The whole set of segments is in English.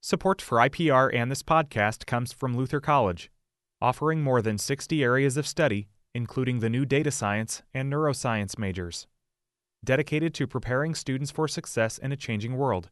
Support for IPR and this podcast comes from Luther College, offering more than 60 areas of study, including the new data science and neuroscience majors, dedicated to preparing students for success in a changing world.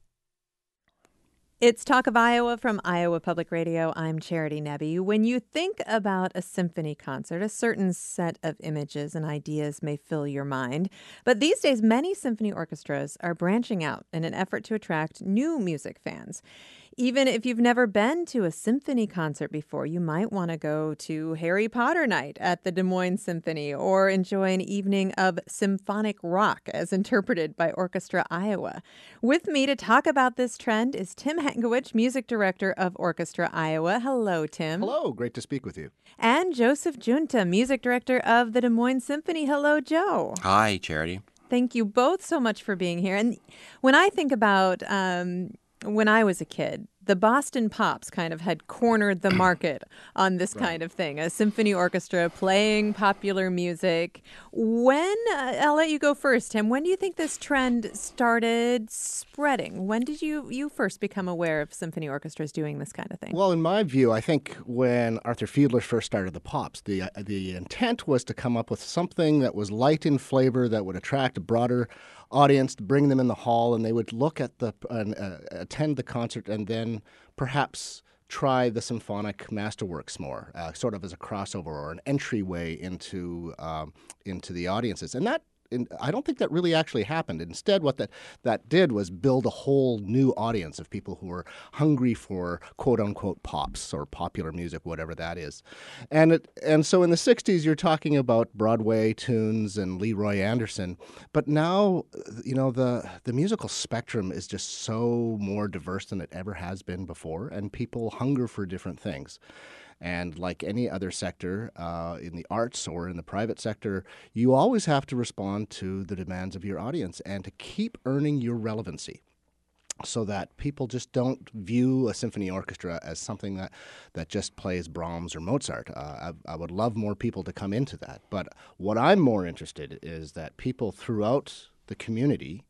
It's Talk of Iowa from Iowa Public Radio. I'm Charity Nebbe. When you think about a symphony concert, a certain set of images and ideas may fill your mind. But these days, many symphony orchestras are branching out in an effort to attract new music fans. Even if you've never been to a symphony concert before, you might want to go to Harry Potter Night at the Des Moines Symphony or enjoy an evening of symphonic rock as interpreted by Orchestra Iowa. With me to talk about this trend is Tim Hankewich, Music Director of Orchestra Iowa. Hello, Tim. Hello, great to speak with you. And Joseph Junta, Music Director of the Des Moines Symphony. Hello, Joe. Hi, Charity. Thank you both so much for being here. And when I think about when I was a kid, the Boston Pops kind of had cornered the market on this kind of thing, a symphony orchestra playing popular music. When, I'll let you go first, Tim, when do you think this trend started spreading? When did you first become aware of symphony orchestras doing this kind of thing? Well, in my view, I think when Arthur Fiedler first started the Pops, the intent was to come up with something that was light in flavor, that would attract a broader audience, to bring them in the hall, and they would look at attend the concert and then perhaps try the symphonic masterworks more, sort of as a crossover or an entryway into the audiences. And I don't think that really actually happened. Instead, what that did was build a whole new audience of people who were hungry for quote-unquote pops or popular music, whatever that is. And so in the 60s, you're talking about Broadway tunes and Leroy Anderson. But now, the musical spectrum is just so more diverse than it ever has been before, and people hunger for different things. And like any other sector in the arts or in the private sector, you always have to respond to the demands of your audience and to keep earning your relevancy so that people just don't view a symphony orchestra as something that just plays Brahms or Mozart. I would love more people to come into that. But what I'm more interested in is that people throughout the community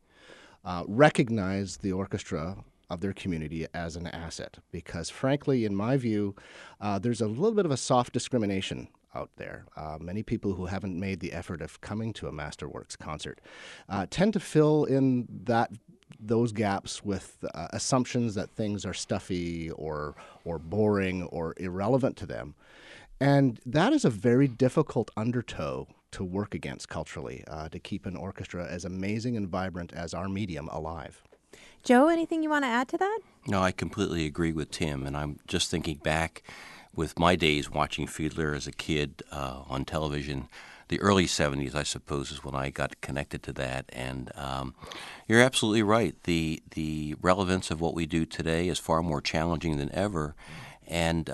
recognize the orchestra of their community as an asset, because frankly, in my view, there's a little bit of a soft discrimination out there. Many people who haven't made the effort of coming to a Masterworks concert tend to fill in those gaps with assumptions that things are stuffy or boring or irrelevant to them. And that is a very difficult undertow to work against culturally, to keep an orchestra as amazing and vibrant as our medium alive. Joe, anything you want to add to that? No, I completely agree with Tim, and I'm just thinking back with my days watching Fiedler as a kid on television. The early 70s, I suppose, is when I got connected to that, and you're absolutely right. The relevance of what we do today is far more challenging than ever, and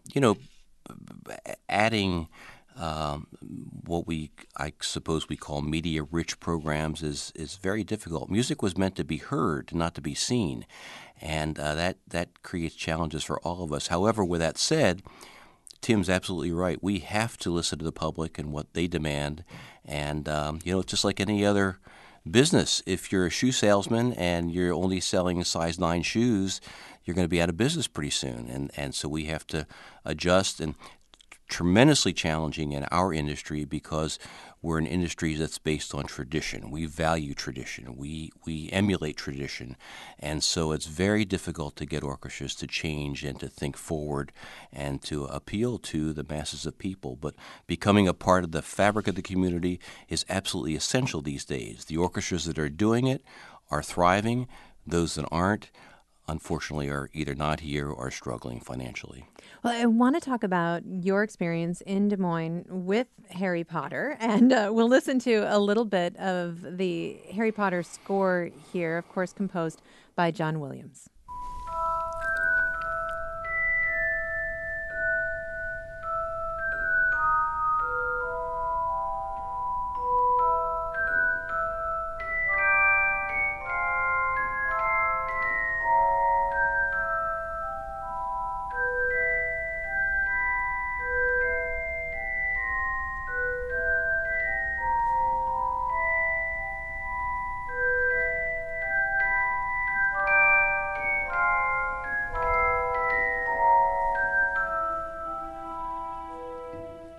adding what I suppose we call media-rich programs is very difficult. Music was meant to be heard, not to be seen, and that creates challenges for all of us. However, with that said, Tim's absolutely right. We have to listen to the public and what they demand, and it's just like any other business. If you're a shoe salesman and you're only selling size 9 shoes, you're going to be out of business pretty soon, and so we have to adjust. And tremendously challenging in our industry because we're an industry that's based on tradition. We value tradition. We emulate tradition. And so it's very difficult to get orchestras to change and to think forward and to appeal to the masses of people. But becoming a part of the fabric of the community is absolutely essential these days. The orchestras that are doing it are thriving. Those that aren't, unfortunately, are either not here or struggling financially. Well, I want to talk about your experience in Des Moines with Harry Potter, and we'll listen to a little bit of the Harry Potter score here, of course, composed by John Williams.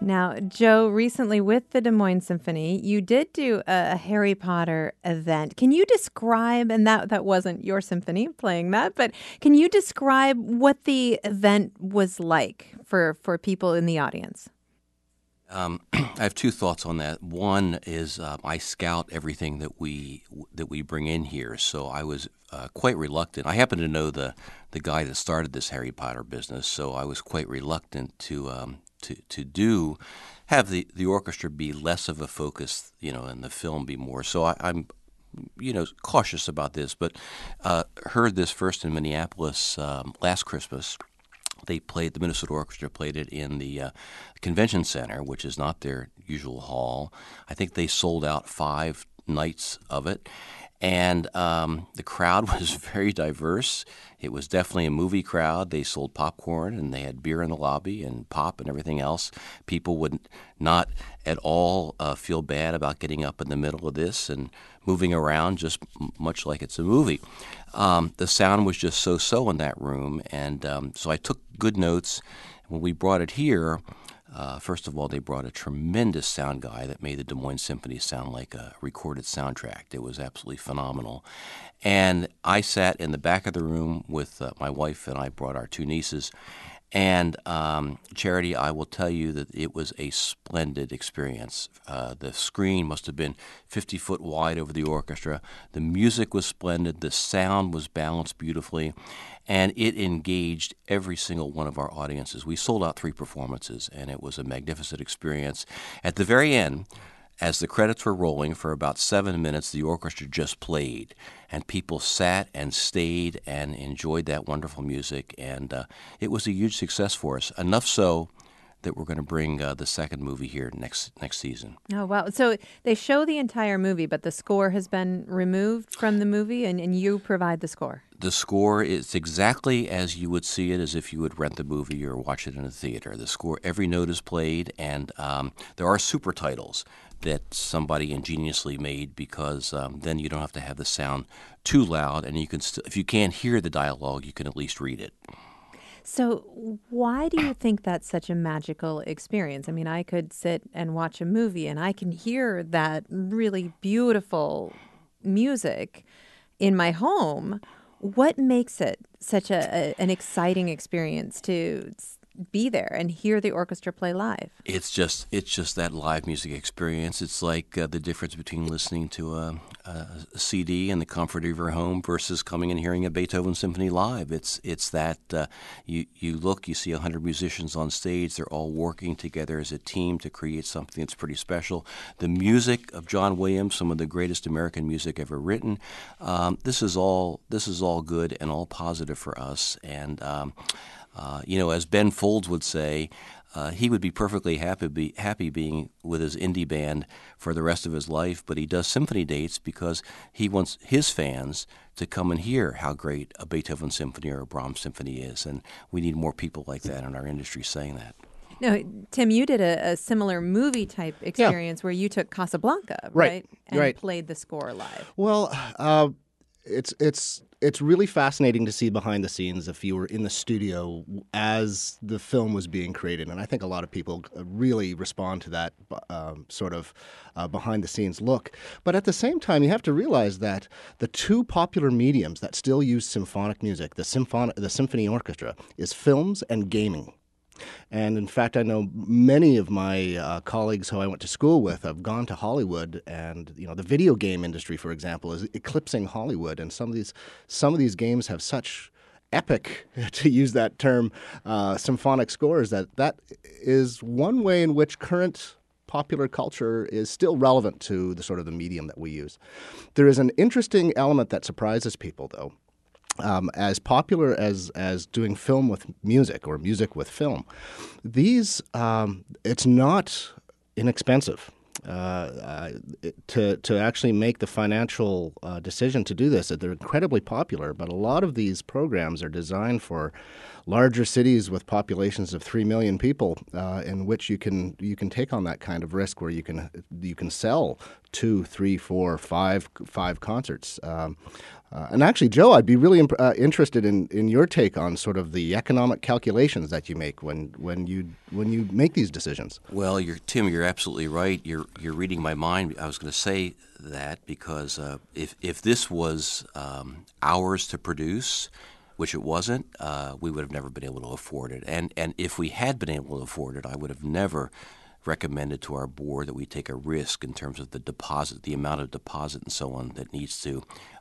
Now, Joe, recently with the Des Moines Symphony, you did do a Harry Potter event. Can you describe, and that wasn't your symphony playing that, but can you describe what the event was like for people in the audience? I have two thoughts on that. One is I scout everything that we bring in here, so I was quite reluctant. I happen to know the guy that started this Harry Potter business, so I was quite reluctant to have the orchestra be less of a focus, and the film be more. So I'm cautious about this, but heard this first in Minneapolis last Christmas. The Minnesota Orchestra played it in the convention center, which is not their usual hall. I think they sold out 5 nights of it. And the crowd was very diverse. It was definitely a movie crowd. They sold popcorn and they had beer in the lobby and pop and everything else. People would not at all feel bad about getting up in the middle of this and moving around, just much like it's a movie. The sound was just so-so in that room, and so I took good notes. When we brought it here, first of all, they brought a tremendous sound guy that made the Des Moines Symphony sound like a recorded soundtrack. It was absolutely phenomenal. And I sat in the back of the room with my wife, and I brought our 2 nieces. And Charity, I will tell you that it was a splendid experience. The screen must have been 50 foot wide over the orchestra. The music was splendid. The sound was balanced beautifully. And it engaged every single one of our audiences. We sold out 3 performances, and it was a magnificent experience. At the very end, as the credits were rolling for about 7 minutes, the orchestra just played, and people sat and stayed and enjoyed that wonderful music, and it was a huge success for us, enough so that we're going to bring the second movie here next season. Oh, wow. So they show the entire movie, but the score has been removed from the movie, and you provide the score. The score is exactly as you would see it, as if you would rent the movie or watch it in a theater. The score, every note is played, and there are super titles that somebody ingeniously made, because then you don't have to have the sound too loud, and you can if you can't hear the dialogue, you can at least read it. So why do you think that's such a magical experience? I mean, I could sit and watch a movie and I can hear that really beautiful music in my home. What makes it such an exciting experience to be there and hear the orchestra play live? It's just that live music experience. It's like the difference between listening to a CD in the comfort of your home versus coming and hearing a Beethoven symphony live. It's that you look, you see 100 musicians on stage. They're all working together as a team to create something that's pretty special. The music of John Williams, some of the greatest American music ever written. This is all good and all positive for us. And as Ben Folds would say, he would be perfectly happy being with his indie band for the rest of his life, but he does symphony dates because he wants his fans to come and hear how great a Beethoven symphony or a Brahms symphony is, and we need more people like that in our industry saying that. No, Tim, you did a similar movie-type experience where you took Casablanca, right? And played the score live. Well, it's really fascinating to see behind the scenes if you were in the studio as the film was being created. And I think a lot of people really respond to that sort of behind the scenes look. But at the same time, you have to realize that the 2 popular mediums that still use symphonic music, the symphony orchestra, is films and gaming. And in fact, I know many of my colleagues who I went to school with have gone to Hollywood, and the video game industry, for example, is eclipsing Hollywood. And some of these games have such epic, to use that term, symphonic scores that is one way in which current popular culture is still relevant to the sort of the medium that we use. There is an interesting element that surprises people, though. As popular as doing film with music or music with film, these it's not inexpensive to actually make the financial decision to do this. They're incredibly popular, but a lot of these programs are designed for larger cities with populations of 3 million people, in which you can take on that kind of risk, where you can sell 2, 3, 4, 5 concerts. And actually, Joe, I'd be really interested in your take on sort of the economic calculations that you make when you make these decisions. Well, Tim, you're absolutely right. You're reading my mind. I was going to say that because if this was ours to produce, which it wasn't, we would have never been able to afford it. And if we had been able to afford it, I would have never recommended to our board that we take a risk in terms of the deposit, the amount of deposit and so on that needs to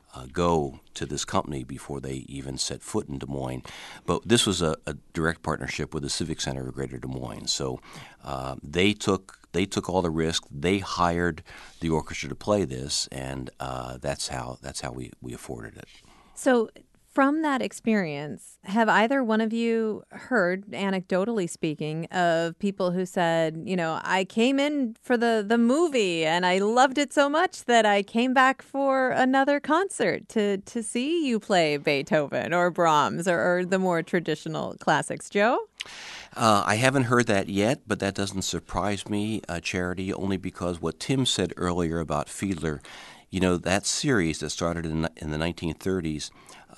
go to this company before they even set foot in Des Moines. But this was a direct partnership with the Civic Center of Greater Des Moines. So they took all the risk. They hired the orchestra to play this, and that's how we afforded it. So from that experience, have either one of you heard, anecdotally speaking, of people who said, I came in for the movie and I loved it so much that I came back for another concert to see you play Beethoven or Brahms or the more traditional classics? Joe? I haven't heard that yet, but that doesn't surprise me, Charity, only because what Tim said earlier about Fiedler, that series that started in the 1930s,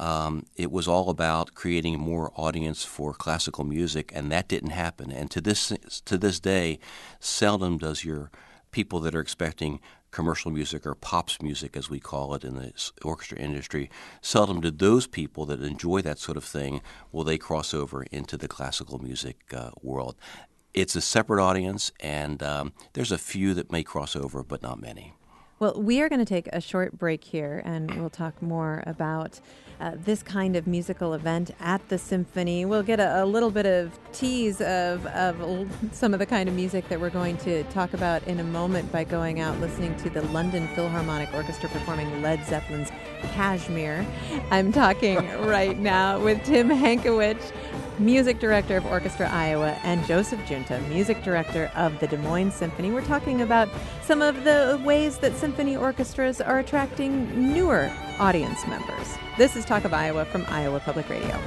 it was all about creating more audience for classical music, and that didn't happen. And to this day, seldom does your people that are expecting commercial music or pops music, as we call it in the orchestra industry, seldom do those people that enjoy that sort of thing will they cross over into the classical music world. It's a separate audience, and there's a few that may cross over, but not many. Well, we are going to take a short break here, and we'll talk more about this kind of musical event at the Symphony. We'll get a little bit of tease of some of the kind of music that we're going to talk about in a moment by going out listening to the London Philharmonic Orchestra performing Led Zeppelin's Kashmir. I'm talking right now with Tim Hankewich, Music Director of Orchestra Iowa, and Joseph Giunta, Music Director of the Des Moines Symphony. We're talking about some of the ways that symphony orchestras are attracting newer audience members. This is Talk of Iowa from Iowa Public Radio.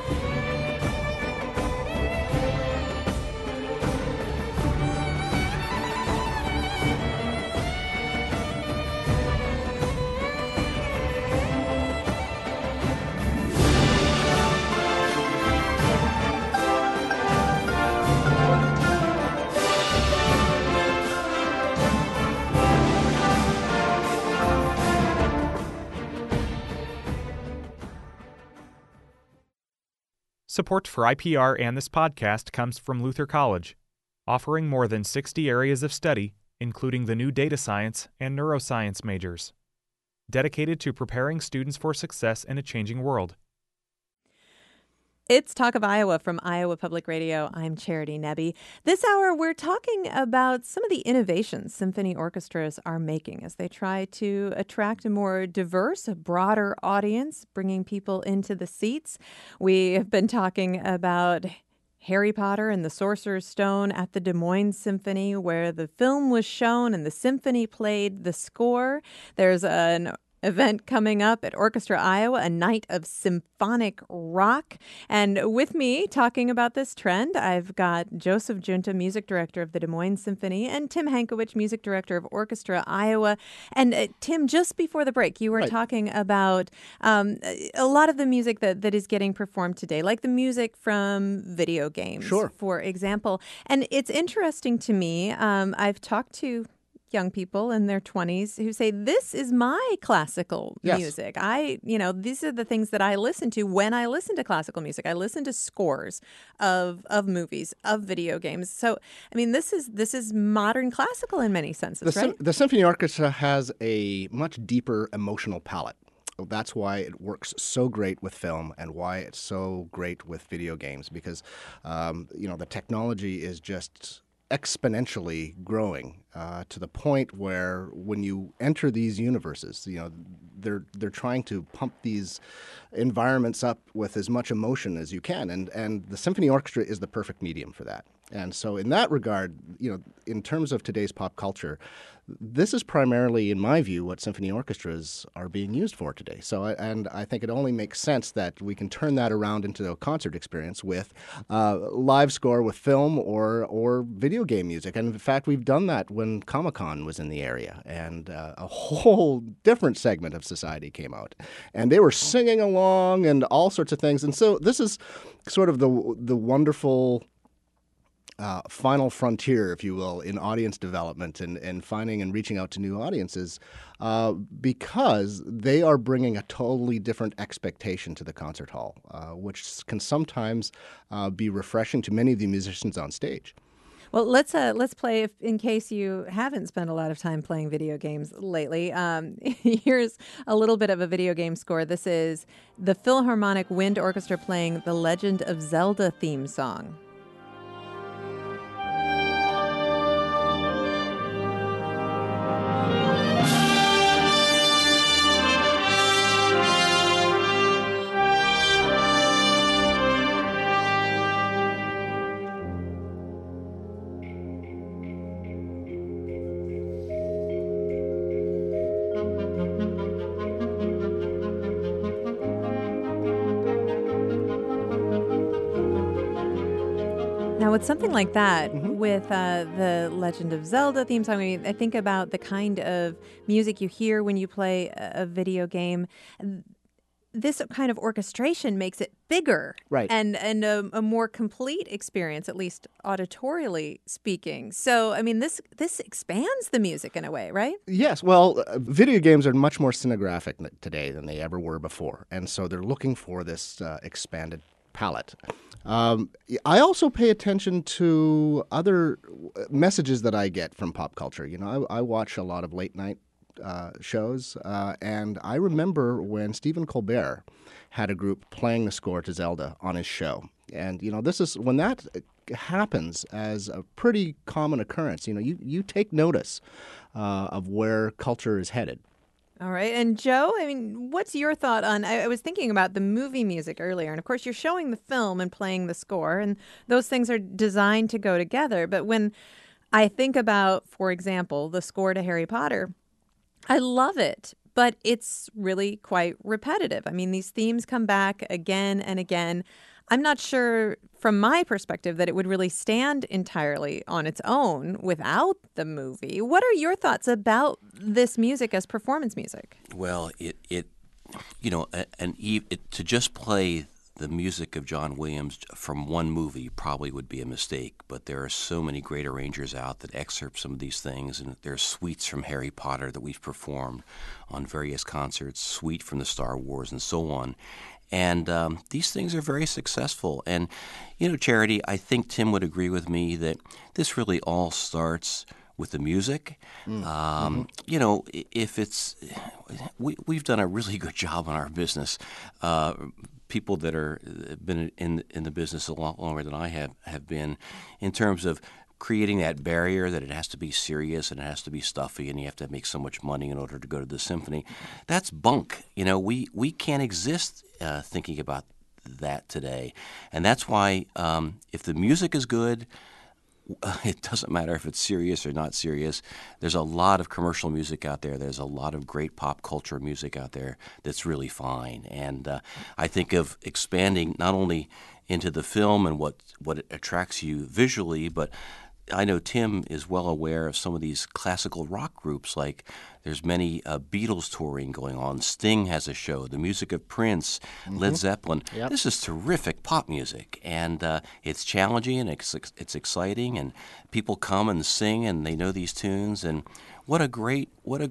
Support for IPR and this podcast comes from Luther College, offering more than 60 areas of study, including the new data science and neuroscience majors, dedicated to preparing students for success in a changing world. It's Talk of Iowa from Iowa Public Radio. I'm Charity Nebbe. This hour, we're talking about some of the innovations symphony orchestras are making as they try to attract a more diverse, a broader audience, bringing people into the seats. We have been talking about Harry Potter and the Sorcerer's Stone at the Des Moines Symphony, where the film was shown and the symphony played the score. There's an event coming up at Orchestra Iowa, a night of symphonic rock. And with me talking about this trend, I've got Joseph Giunta, Music Director of the Des Moines Symphony, and Tim Hankewich, Music Director of Orchestra Iowa. And Tim, just before the break, you were talking about a lot of the music that is getting performed today, like the music from video games, for example. And it's interesting to me. I've talked to young people in their 20s who say, this is my classical music. These are the things that I listen to when I listen to classical music. I listen to scores of movies, of video games. So, I mean, this is modern classical in many senses, right? The symphony orchestra has a much deeper emotional palette. That's why it works so great with film and why it's so great with video games, because, the technology is just exponentially growing to the point where when you enter these universes, they're trying to pump these environments up with as much emotion as you can, and the symphony orchestra is the perfect medium for that. And so in that regard, in terms of today's pop culture, this is primarily, in my view, what symphony orchestras are being used for today. And I think it only makes sense that we can turn that around into a concert experience with live score with film or video game music. And in fact, we've done that when Comic-Con was in the area, and a whole different segment of society came out, and they were singing along and all sorts of things. And so this is sort of the wonderful final frontier, if you will, in audience development and finding and reaching out to new audiences because they are bringing a totally different expectation to the concert hall, which can sometimes be refreshing to many of the musicians on stage. Well, let's play, in case you haven't spent a lot of time playing video games lately. Here's a little bit of a video game score. This is the Philharmonic Wind Orchestra playing the Legend of Zelda theme song. Now, with something like that, with the Legend of Zelda theme song, I think about the kind of music you hear when you play a video game. This kind of orchestration makes it bigger, right, and a more complete experience, at least auditorially speaking. So, this expands the music in a way, right? Yes. Well, video games are much more scenographic today than they ever were before, and so they're looking for this expanded palette. I also pay attention to other messages that I get from pop culture. I watch a lot of late night shows, and I remember when Stephen Colbert had a group playing the score to Zelda on his show. And, this is when that happens as a pretty common occurrence. You take notice of where culture is headed. All right. And Joe, what's your thought on, I was thinking about the movie music earlier, and of course you're showing the film and playing the score, and those things are designed to go together. But when I think about, for example, the score to Harry Potter, I love it, but it's really quite repetitive. These themes come back again and again. I'm not sure, from my perspective, that it would really stand entirely on its own without the movie. What are your thoughts about this music as performance music? Well, to just play the music of John Williams from one movie probably would be a mistake, but there are so many great arrangers out that excerpt some of these things, and there are suites from Harry Potter that we've performed on various concerts, suite from the Star Wars, and so on. And these things are very successful. And, Charity, I think Tim would agree with me that this really all starts with the music. If it's we've done a really good job on our business. People that are been in the business a lot longer than I have been, in terms of creating that barrier that it has to be serious and it has to be stuffy and you have to make so much money in order to go to the symphony. That's bunk. We can't exist thinking about that today. And that's why if the music is good, it doesn't matter if it's serious or not serious. There's a lot of commercial music out there. There's a lot of great pop culture music out there that's really fine. And I think of expanding not only into the film and what it attracts you visually, but I know Tim is well aware of some of these classical rock groups, like there's many Beatles touring going on. Sting has a show, the music of Prince, Led Zeppelin. Yep. This is terrific pop music, and it's challenging and it's exciting, and people come and sing and they know these tunes, and what a great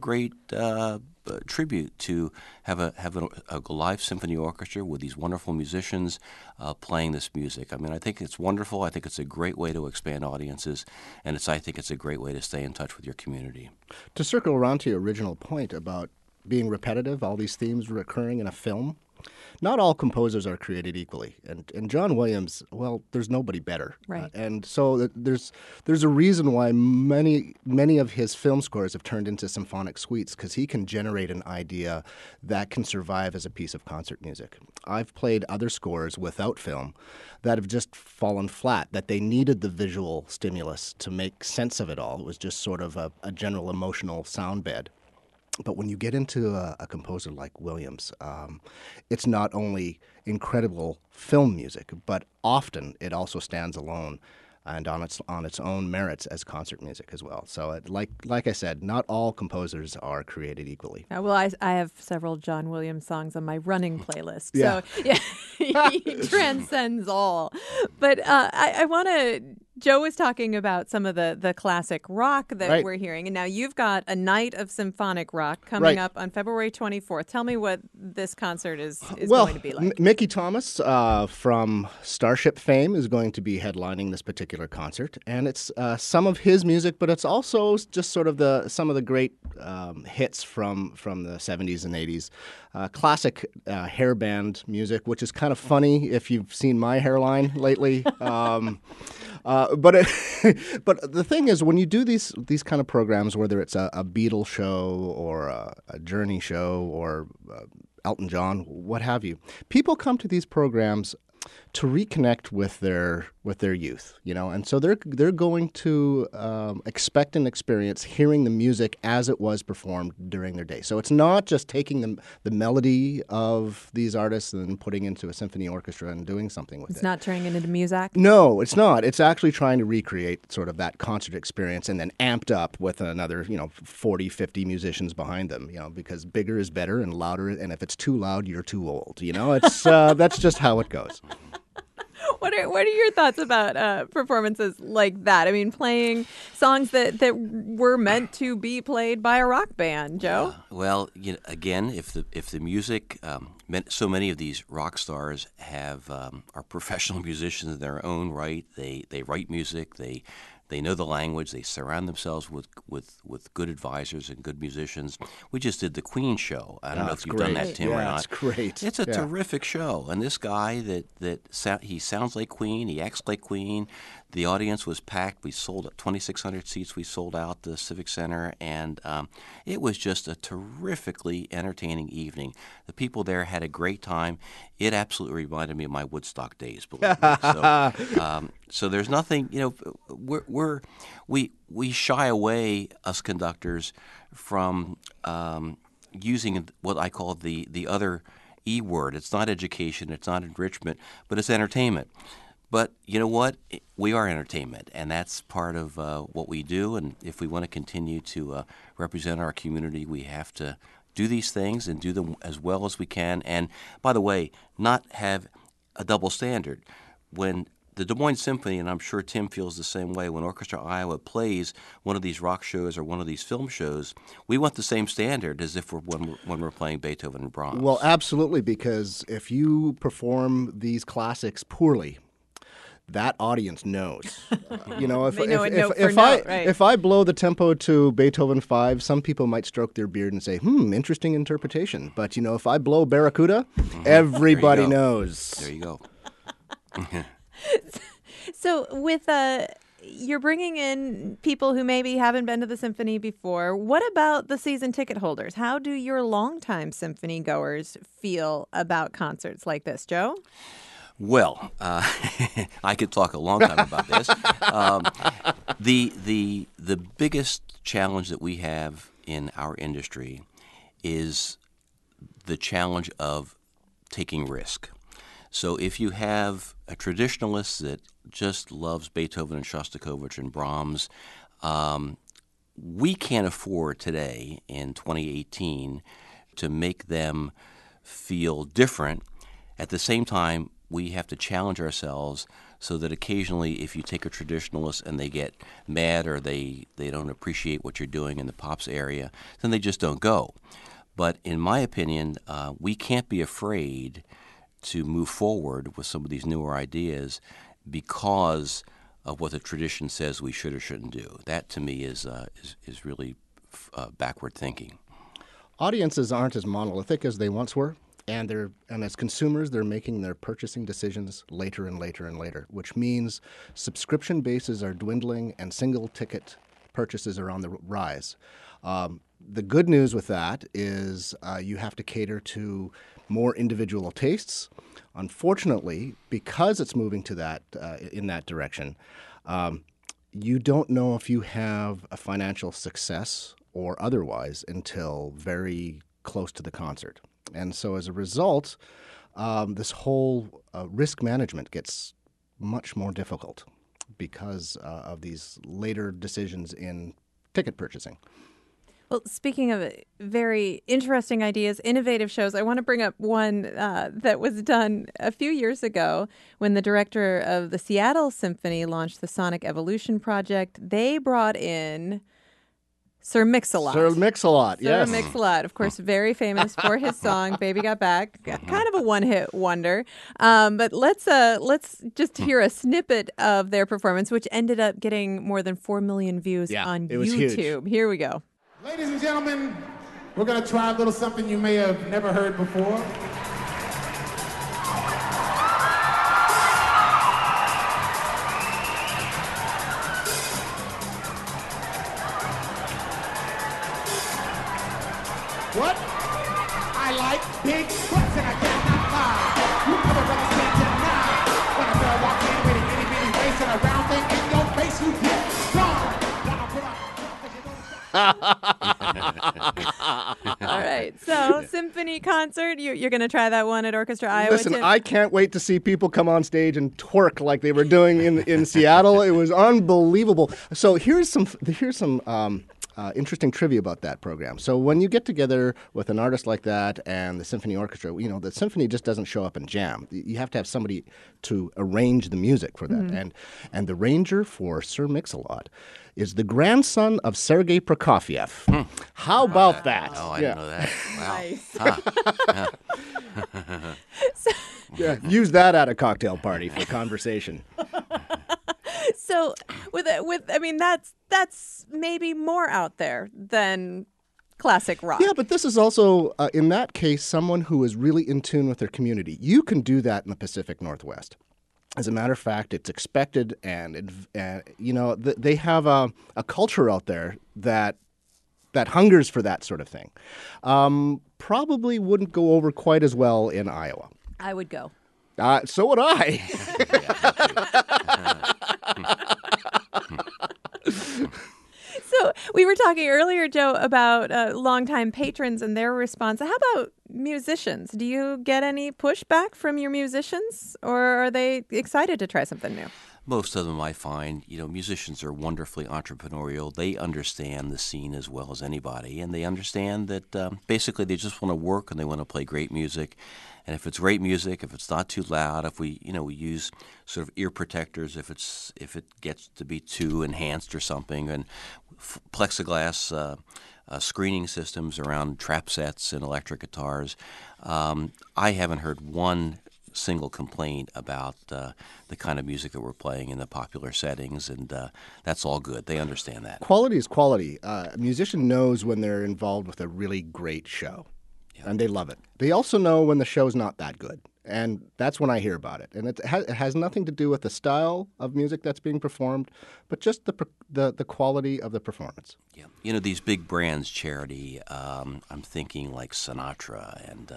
tribute to have a live symphony orchestra with these wonderful musicians playing this music. I think it's wonderful. I think it's a great way to expand audiences, and I think it's a great way to stay in touch with your community. To circle around to your original point about being repetitive, all these themes recurring in a film, Not all composers are created equally, and John Williams, well, there's nobody better. Right. And so there's a reason why many of his film scores have turned into symphonic suites, because he can generate an idea that can survive as a piece of concert music. I've played other scores without film that have just fallen flat, that they needed the visual stimulus to make sense of it all. It was just sort of a general emotional sound bed. But when you get into a composer like Williams, it's not only incredible film music, but often it also stands alone and on its own merits as concert music as well. So, like I said, not all composers are created equally. Well, I have several John Williams songs on my running playlist. Yeah. So, yeah, he transcends all. But I want to... Joe was talking about some of the classic rock that Right. we're hearing. And now you've got a night of symphonic rock coming up on February 24th. Tell me what this concert is going to be like. Mickey Thomas from Starship fame is going to be headlining this particular concert. And it's some of his music, but it's also just sort of some of the great hits from the 70s and 80s. Classic hair band music, which is kind of funny if you've seen my hairline lately. But the thing is, when you do these kind of programs, whether it's a Beatles show or a Journey show or Elton John, what have you, people come to these programs to reconnect with their youth, and so they're going to expect and experience hearing the music as it was performed during their day. So it's not just taking the melody of these artists and putting into a symphony orchestra and doing something with it. It's not turning it into music? No, it's not. It's actually trying to recreate sort of that concert experience and then amped up with another, 40, 50 musicians behind them, because bigger is better and louder, and if it's too loud, you're too old. It's that's just how it goes. What are your thoughts about performances like that? I mean, playing songs that were meant to be played by a rock band, Joe? Well, again, if the music, so many of these rock stars are professional musicians in their own right. They write music. They know the language. They surround themselves with good advisors and good musicians. We just did the Queen show. I don't know if you've done that, Tim, or not. It's great. It's a terrific show. And this guy he sounds like Queen. He acts like Queen. The audience was packed. We sold 2,600 seats. We sold out the Civic Center, and it was just a terrifically entertaining evening. The people there had a great time. It absolutely reminded me of my Woodstock days, believe me. So there's nothing, we shy away, us conductors, from using what I call the other E word. It's not education, it's not enrichment, but it's entertainment. But you know what? We are entertainment, and that's part of what we do. And if we want to continue to represent our community, we have to do these things and do them as well as we can. And by the way, not have a double standard. When the Des Moines Symphony, and I'm sure Tim feels the same way, when Orchestra Iowa plays one of these rock shows or one of these film shows, we want the same standard as if when we're playing Beethoven and Brahms. Well, absolutely, because if you perform these classics poorly, that audience knows. If I blow the tempo to Beethoven 5, some people might stroke their beard and say, interesting interpretation. But, if I blow Barracuda, everybody knows. There you go. So with you're bringing in people who maybe haven't been to the symphony before. What about the season ticket holders? How do your longtime symphony goers feel about concerts like this, Joe? Well, I could talk a long time about this. The biggest challenge that we have in our industry is the challenge of taking risk. So if you have a traditionalist that just loves Beethoven and Shostakovich and Brahms, we can't afford today in 2018 to make them feel different. At the same time, we have to challenge ourselves so that occasionally if you take a traditionalist and they get mad or they don't appreciate what you're doing in the pops area, then they just don't go. But in my opinion, we can't be afraid to move forward with some of these newer ideas because of what the tradition says we should or shouldn't do. That to me is really backward thinking. Audiences aren't as monolithic as they once were. And as consumers, they're making their purchasing decisions later and later and later, which means subscription bases are dwindling and single ticket purchases are on the rise. The good news with that is you have to cater to more individual tastes. Unfortunately, because it's moving to that in that direction, you don't know if you have a financial success or otherwise until very close to the concert. And so as a result, this whole risk management gets much more difficult because of these later decisions in ticket purchasing. Well, speaking of very interesting ideas, innovative shows, I want to bring up one that was done a few years ago when the director of the Seattle Symphony launched the Sonic Evolution Project. They brought in Sir Mix-a-Lot. Sir Mix-a-Lot, yes. Sir Mix-a-Lot, of course, very famous for his song "Baby Got Back," kind of a one-hit wonder. But let's just hear a snippet of their performance, which ended up getting more than 4 million views on it was YouTube. huge. Here we go. Ladies and gentlemen, we're going to try a little something you may have never heard before. What? I like big butts and I cannot lie. You other brothers can't deny. When a girl walks in with an itty bitty waist and a round thing in your face, you get gone. All right. So, symphony concert. You're going to try that one at Orchestra Iowa. Listen, I can't wait to see people come on stage and twerk like they were doing in Seattle. It was unbelievable. So here's some interesting trivia about that program. So when you get together with an artist like that and the symphony orchestra, the symphony just doesn't show up and jam. You have to have somebody to arrange the music for that. Mm-hmm. And the arranger for Sir Mix-a-Lot is the grandson of Sergei Prokofiev. How about that? Oh, I didn't know that. Wow. Nice. Use that at a cocktail party for conversation. So that's maybe more out there than classic rock. Yeah, but this is also, in that case, someone who is really in tune with their community. You can do that in the Pacific Northwest. As a matter of fact, it's expected, and they have a culture out there that hungers for that sort of thing. Probably wouldn't go over quite as well in Iowa. I would go. So would I. So we were talking earlier, Joe, about longtime patrons and their response. How about musicians? Do you get any pushback from your musicians, or are they excited to try something new? Most of them, I find, musicians are wonderfully entrepreneurial. They understand the scene as well as anybody, and they understand that basically they just want to work and they want to play great music. And if it's great music, if it's not too loud, if we use sort of ear protectors, if it gets to be too enhanced or something, and plexiglass screening systems around trap sets and electric guitars, I haven't heard one single complaint about the kind of music that we're playing in the popular settings, and that's all good. They understand that. Quality is quality. A musician knows when they're involved with a really great show, and they love it. They also know when the show's not that good, and that's when I hear about it. And it has nothing to do with the style of music that's being performed, but just the quality of the performance. Yeah, these big brands, Charity. I'm thinking like Sinatra and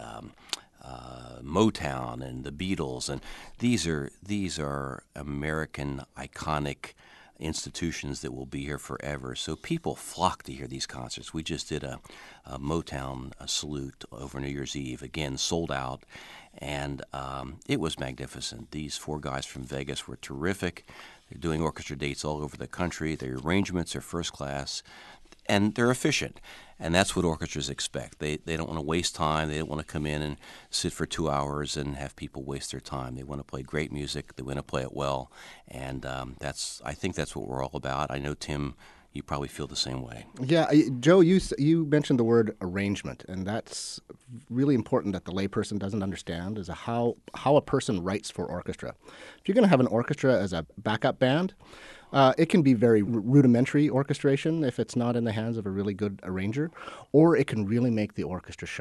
Motown and the Beatles, and these are American iconic institutions that will be here forever. So people flock to hear these concerts. We just did a Motown salute over New Year's Eve, again sold out, and it was magnificent. These four guys from Vegas were terrific. They're doing orchestra dates all over the country. Their arrangements are first class, and they're efficient. And that's what orchestras expect. They don't want to waste time. They don't want to come in and sit for 2 hours and have people waste their time. They want to play great music. They want to play it well. And I think that's what we're all about. I know, Tim, you probably feel the same way. Yeah, Joe, you mentioned the word arrangement, and that's really important that the layperson doesn't understand, is how a person writes for orchestra. If you're going to have an orchestra as a backup band, it can be very rudimentary orchestration if it's not in the hands of a really good arranger, or it can really make the orchestra shine.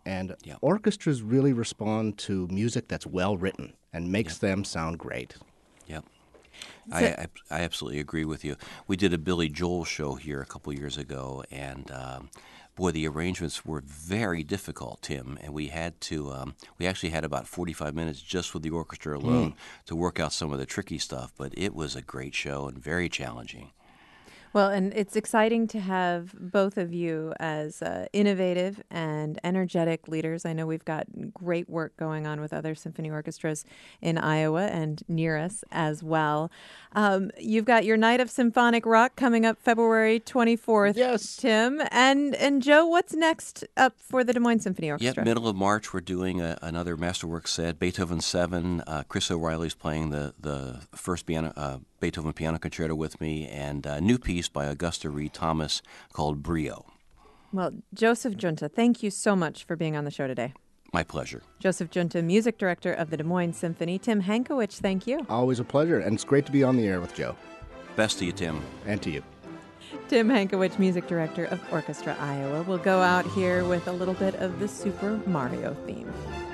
And Yep. orchestras really respond to music that's well written and makes them sound great. Yep. So- I absolutely agree with you. We did a Billy Joel show here a couple years ago, and boy, the arrangements were very difficult, Tim. And we had to we actually had about 45 minutes just with the orchestra alone to work out some of the tricky stuff. But it was a great show and very challenging. Well, and it's exciting to have both of you as innovative and energetic leaders. I know we've got great work going on with other symphony orchestras in Iowa and near us as well. You've got your Night of Symphonic Rock coming up February 24th, Yes. Tim. And Joe, what's next up for the Des Moines Symphony Orchestra? Yep, middle of March, we're doing another Masterworks set, Beethoven 7. Chris O'Reilly's playing the first Beethoven piano concerto with me, and a new piece by Augusta Reed Thomas called Brio. Well, Joseph Junta, thank you so much for being on the show today. My pleasure. Joseph Junta, music director of the Des Moines Symphony. Tim Hankowich, thank you. Always a pleasure, and it's great to be on the air with Joe. Best to you, Tim. And to you. Tim Hankowich, music director of Orchestra Iowa, will go out here with a little bit of the Super Mario theme.